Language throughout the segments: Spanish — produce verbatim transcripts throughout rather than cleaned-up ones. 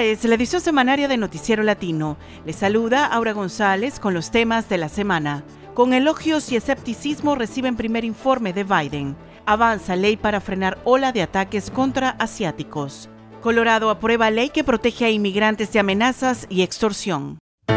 Esta es la edición semanaria de Noticiero Latino. Les saluda Aura González con los temas de la semana. Con elogios y escepticismo reciben primer informe de Biden. Avanza ley para frenar ola de ataques contra asiáticos. Colorado aprueba ley que protege a inmigrantes de amenazas y extorsión.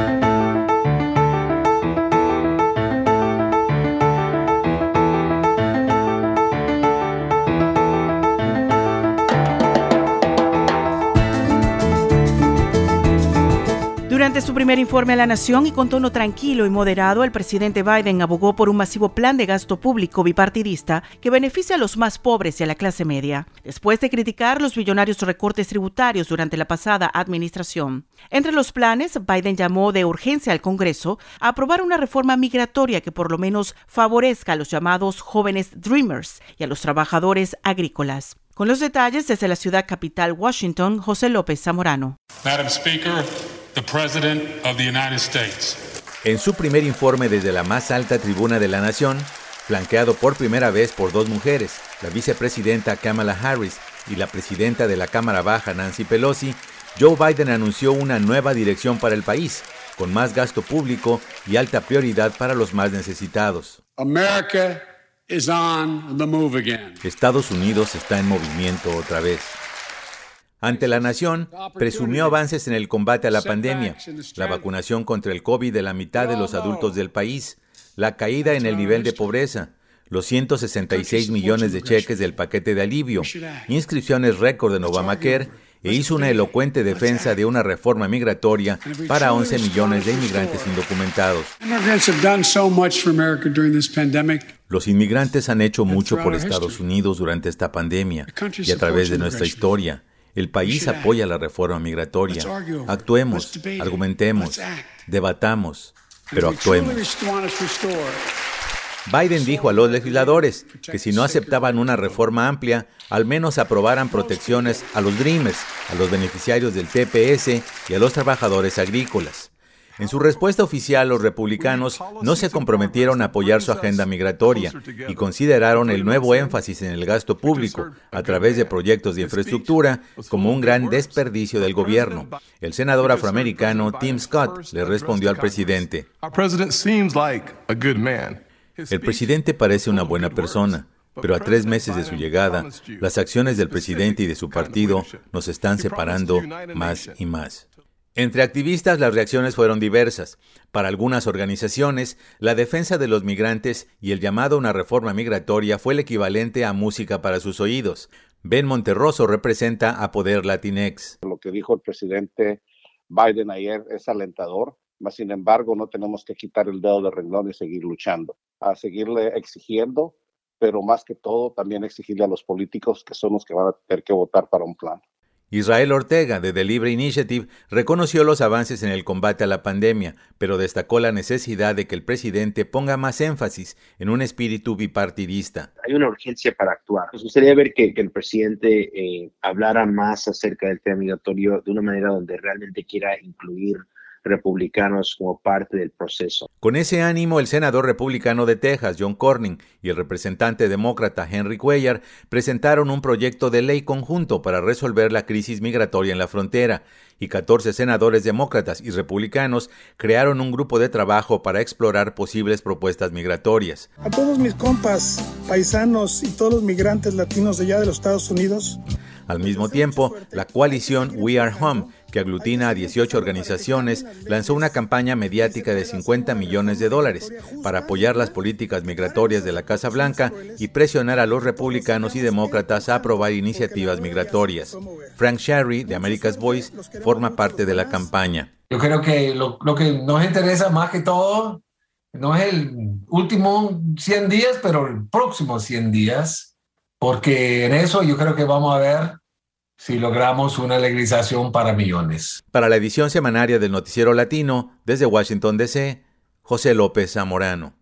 Durante su primer informe a la nación y con tono tranquilo y moderado, el presidente Biden abogó por un masivo plan de gasto público bipartidista que beneficia a los más pobres y a la clase media, después de criticar los billonarios recortes tributarios durante la pasada administración. Entre los planes, Biden llamó de urgencia al Congreso a aprobar una reforma migratoria que por lo menos favorezca a los llamados jóvenes Dreamers y a los trabajadores agrícolas. Con los detalles desde la ciudad capital, Washington, José López Zamorano. Madam Speaker, the President of the United States. En su primer informe desde la más alta tribuna de la nación, flanqueado por primera vez por dos mujeres, la vicepresidenta Kamala Harris y la presidenta de la Cámara Baja Nancy Pelosi, Joe Biden anunció una nueva dirección para el país, con más gasto público y alta prioridad para los más necesitados. America is on the move again. Estados Unidos está en movimiento otra vez. Ante la nación, presumió avances en el combate a la pandemia, la vacunación contra el COVID de la mitad de los adultos del país, la caída en el nivel de pobreza, los ciento sesenta y seis millones de cheques del paquete de alivio, inscripciones récord en Obamacare, e hizo una elocuente defensa de una reforma migratoria para once millones de inmigrantes indocumentados. Los inmigrantes han hecho mucho por Estados Unidos durante esta pandemia y a través de nuestra historia. El país apoya la reforma migratoria. Actuemos, argumentemos, debatamos, pero actuemos. Biden dijo a los legisladores que si no aceptaban una reforma amplia, al menos aprobaran protecciones a los Dreamers, a los beneficiarios del T P S y a los trabajadores agrícolas. En su respuesta oficial, los republicanos no se comprometieron a apoyar su agenda migratoria y consideraron el nuevo énfasis en el gasto público a través de proyectos de infraestructura como un gran desperdicio del gobierno. El senador afroamericano Tim Scott le respondió al presidente: "El presidente parece una buena persona, pero a tres meses de su llegada, las acciones del presidente y de su partido nos están separando más y más". Entre activistas, las reacciones fueron diversas. Para algunas organizaciones, la defensa de los migrantes y el llamado a una reforma migratoria fue el equivalente a música para sus oídos. Ben Monterroso representa a Poder Latinex. Lo que dijo el presidente Biden ayer es alentador, mas sin embargo no tenemos que quitar el dedo del renglón y seguir luchando, a seguirle exigiendo, pero más que todo también exigirle a los políticos que son los que van a tener que votar para un plan. Israel Ortega, de The Libre Initiative, reconoció los avances en el combate a la pandemia, pero destacó la necesidad de que el presidente ponga más énfasis en un espíritu bipartidista. Hay una urgencia para actuar. Nos gustaría ver que, que el presidente eh, hablara más acerca del tema migratorio de una manera donde realmente quiera incluir republicanos como parte del proceso. Con ese ánimo, el senador republicano de Texas, John Cornyn, y el representante demócrata Henry Cuellar presentaron un proyecto de ley conjunto para resolver la crisis migratoria en la frontera, y catorce senadores demócratas y republicanos crearon un grupo de trabajo para explorar posibles propuestas migratorias. A todos mis compas, paisanos y todos los migrantes latinos de allá de los Estados Unidos. Al mismo tiempo, la coalición We Are Home, que aglutina a dieciocho organizaciones, lanzó una campaña mediática de cincuenta millones de dólares para apoyar las políticas migratorias de la Casa Blanca y presionar a los republicanos y demócratas a aprobar iniciativas migratorias. Frank Sherry, de America's Voice, forma parte de la campaña. Yo creo que lo, lo que nos interesa más que todo no es el último cien días, pero el próximo cien días, porque en eso yo creo que vamos a ver si logramos una legalización para millones. Para la edición semanaria del Noticiero Latino, desde Washington, D C, José López Zamorano.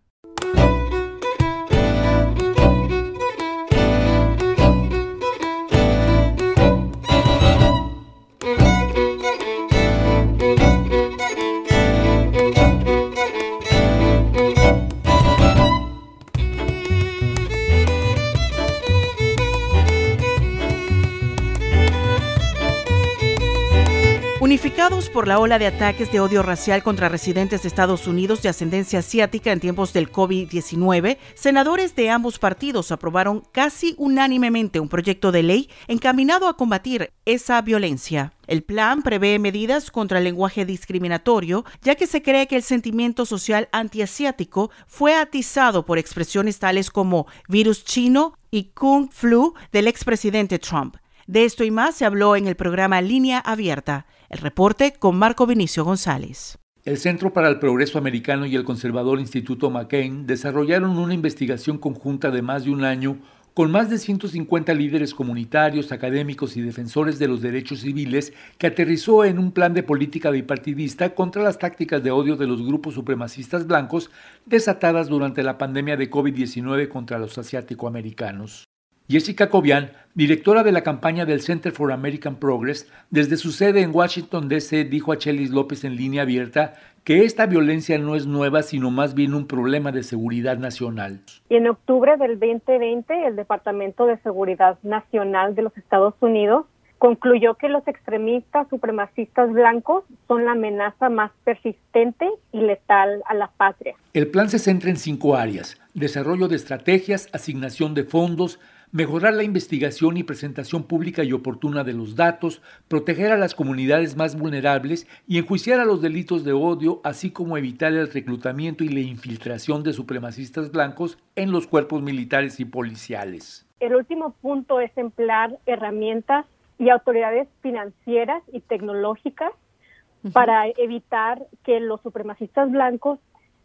Unificados por la ola de ataques de odio racial contra residentes de Estados Unidos de ascendencia asiática en tiempos del COVID diecinueve, senadores de ambos partidos aprobaron casi unánimemente un proyecto de ley encaminado a combatir esa violencia. El plan prevé medidas contra el lenguaje discriminatorio, ya que se cree que el sentimiento social antiasiático fue atizado por expresiones tales como virus chino y kung flu del expresidente Trump. De esto y más se habló en el programa Línea Abierta. El reporte con Marco Vinicio González. El Centro para el Progreso Americano y el conservador Instituto McCain desarrollaron una investigación conjunta de más de un año con más de ciento cincuenta líderes comunitarios, académicos y defensores de los derechos civiles, que aterrizó en un plan de política bipartidista contra las tácticas de odio de los grupos supremacistas blancos desatadas durante la pandemia de COVID diecinueve contra los asiático-americanos. Jessica Cobian, directora de la campaña del Center for American Progress, desde su sede en Washington, D C, dijo a Chelis López en Línea Abierta que esta violencia no es nueva, sino más bien un problema de seguridad nacional. Y en octubre del veinte veinte, el Departamento de Seguridad Nacional de los Estados Unidos concluyó que los extremistas supremacistas blancos son la amenaza más persistente y letal a la patria. El plan se centra en cinco áreas: desarrollo de estrategias, asignación de fondos, mejorar la investigación y presentación pública y oportuna de los datos, proteger a las comunidades más vulnerables y enjuiciar a los delitos de odio, así como evitar el reclutamiento y la infiltración de supremacistas blancos en los cuerpos militares y policiales. El último punto es emplear herramientas y autoridades financieras y tecnológicas uh-huh. para evitar que los supremacistas blancos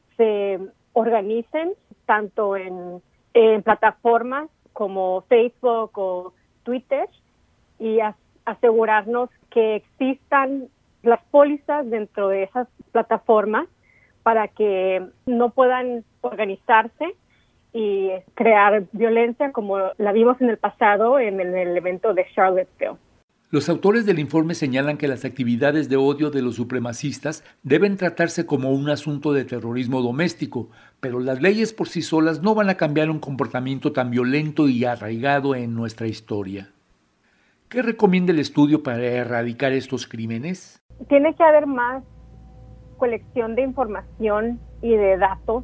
se organicen tanto en, en plataformas como Facebook o Twitter y as- asegurarnos que existan las pólizas dentro de esas plataformas para que no puedan organizarse y crear violencia como la vimos en el pasado en el, en el evento de Charlottesville. Los autores del informe señalan que las actividades de odio de los supremacistas deben tratarse como un asunto de terrorismo doméstico, pero las leyes por sí solas no van a cambiar un comportamiento tan violento y arraigado en nuestra historia. ¿Qué recomienda el estudio para erradicar estos crímenes? Tiene que haber más colección de información y de datos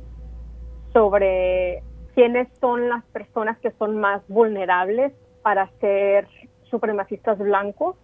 sobre quiénes son las personas que son más vulnerables para ser supremacistas blancos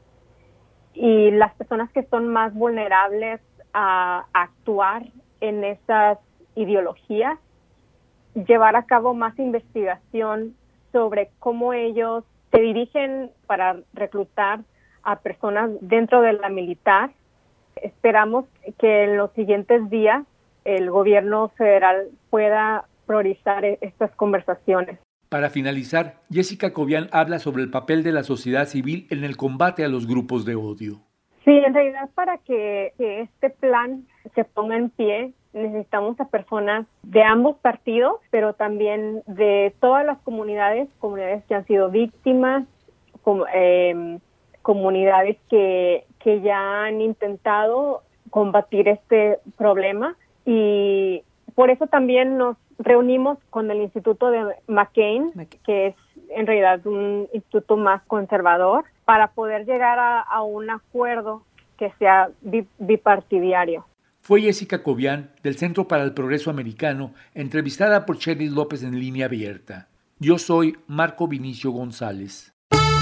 y las personas que son más vulnerables a actuar en esas ideologías, llevar a cabo más investigación sobre cómo ellos se dirigen para reclutar a personas dentro de la militar. Esperamos que en los siguientes días el gobierno federal pueda priorizar estas conversaciones. Para finalizar, Jessica Cobian habla sobre el papel de la sociedad civil en el combate a los grupos de odio. Sí, en realidad para que, que este plan se ponga en pie, necesitamos a personas de ambos partidos, pero también de todas las comunidades, comunidades que han sido víctimas, com, eh, comunidades que, que ya han intentado combatir este problema, y por eso también nos reunimos con el Instituto de McCain, que es en realidad un instituto más conservador, para poder llegar a, a un acuerdo que sea bipartidario. Fue Jessica Cobian, del Centro para el Progreso Americano, entrevistada por Chelis López en Línea Abierta. Yo soy Marco Vinicio González.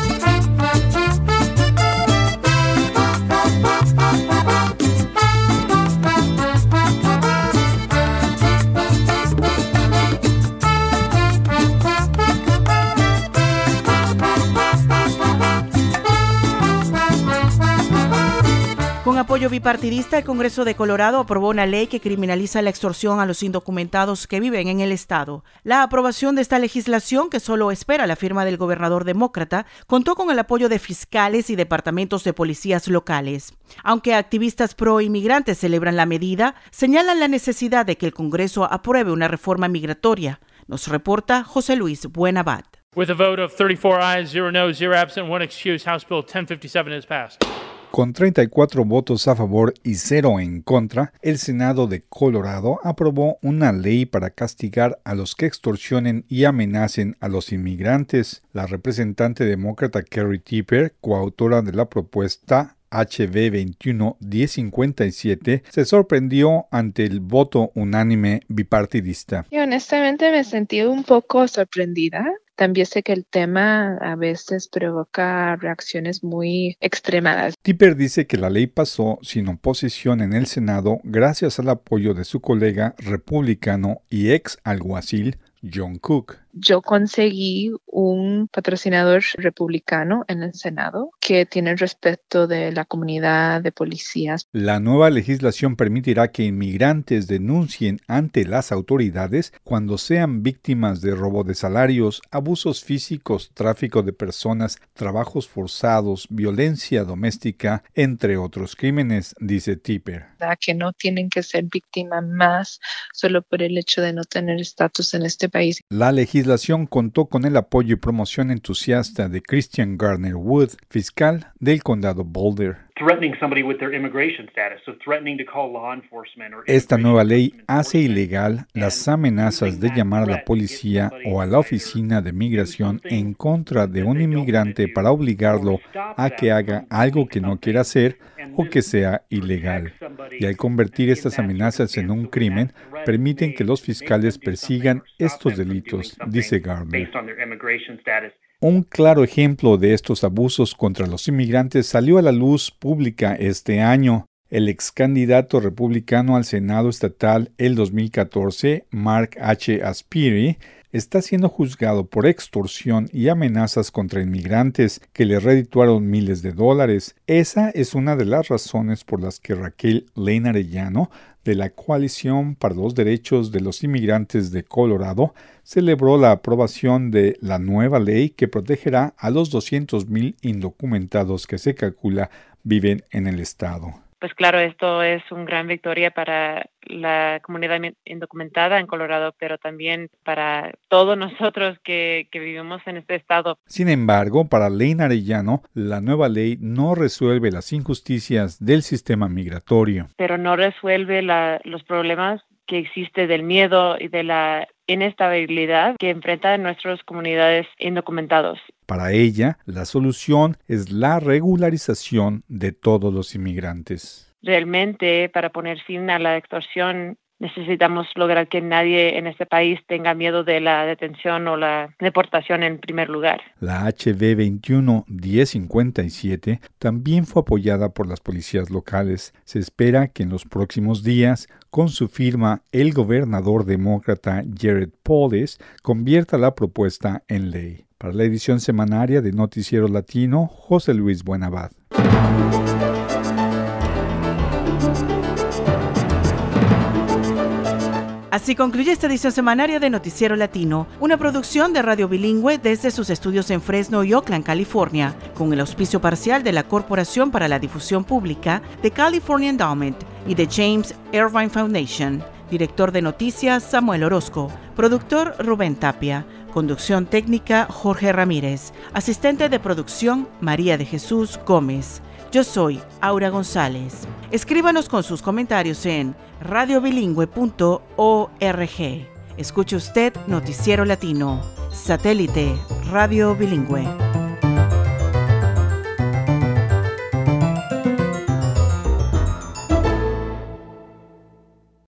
Con apoyo bipartidista, el Congreso de Colorado aprobó una ley que criminaliza la extorsión a los indocumentados que viven en el estado. La aprobación de esta legislación, que solo espera la firma del gobernador demócrata, contó con el apoyo de fiscales y departamentos de policías locales. Aunque activistas pro-inmigrantes celebran la medida, señalan la necesidad de que el Congreso apruebe una reforma migratoria. Nos reporta José Luis Buenabad. With a vote of thirty-four ayes, zero noes, zero absent, one excuse, House Bill ten fifty-seven is passed. Con treinta y cuatro votos a favor y cero en contra, el Senado de Colorado aprobó una ley para castigar a los que extorsionen y amenacen a los inmigrantes. La representante demócrata Kerry Tipper, coautora de la propuesta, H B veintiuno diez cincuenta y siete, se sorprendió ante el voto unánime bipartidista. Y honestamente me sentí un poco sorprendida. También sé que el tema a veces provoca reacciones muy extremadas. Tipper dice que la ley pasó sin oposición en el Senado gracias al apoyo de su colega republicano y ex alguacil John Cook. Yo conseguí un patrocinador republicano en el Senado que tiene respeto de la comunidad de policías. La nueva legislación permitirá que inmigrantes denuncien ante las autoridades cuando sean víctimas de robo de salarios, abusos físicos, tráfico de personas, trabajos forzados, violencia doméstica, entre otros crímenes, dice Tipper. Que no tienen que ser víctimas más solo por el hecho de no tener estatus en este país. La legislación contó con el apoyo y promoción entusiasta de Christian Garner Wood, fiscal del condado Boulder. Esta nueva ley hace ilegal las amenazas de llamar a la policía o a la oficina de migración en contra de un inmigrante para obligarlo a que haga algo que no quiera hacer o que sea ilegal. Y al convertir estas amenazas en un crimen, permiten que los fiscales persigan estos delitos, dice Garner. Un claro ejemplo de estos abusos contra los inmigrantes salió a la luz pública este año. El ex candidato republicano al Senado estatal el dos mil catorce, Mark H. Aspiri, está siendo juzgado por extorsión y amenazas contra inmigrantes que le redituaron miles de dólares. Esa es una de las razones por las que Raquel Lane Arellano, de la Coalición para los Derechos de los Inmigrantes de Colorado, celebró la aprobación de la nueva ley que protegerá a los doscientos mil indocumentados que se calcula viven en el estado. Pues claro, esto es una gran victoria para la comunidad indocumentada en Colorado, pero también para todos nosotros que, que vivimos en este estado. Sin embargo, para Lane Arellano, la nueva ley no resuelve las injusticias del sistema migratorio. Pero no resuelve la, los problemas que existe del miedo y de la inestabilidad que enfrentan nuestras comunidades indocumentados. Para ella, la solución es la regularización de todos los inmigrantes. Realmente, para poner fin a la extorsión, necesitamos lograr que nadie en este país tenga miedo de la detención o la deportación en primer lugar. La H B veintiuno diez cincuenta y siete también fue apoyada por las policías locales. Se espera que en los próximos días, con su firma, el gobernador demócrata Jared Polis convierta la propuesta en ley. Para la edición semanaria de Noticiero Latino, José Luis Buenabad. Así concluye esta edición semanaria de Noticiero Latino, una producción de Radio Bilingüe desde sus estudios en Fresno y Oakland, California, con el auspicio parcial de la Corporación para la Difusión Pública, de California Endowment y de James Irvine Foundation. Director de noticias, Samuel Orozco. Productor, Rubén Tapia. Conducción técnica, Jorge Ramírez. Asistente de producción, María de Jesús Gómez. Yo soy Aura González. Escríbanos con sus comentarios en radio bilingüe punto org. Escuche usted Noticiero Latino. Satélite Radio Bilingüe.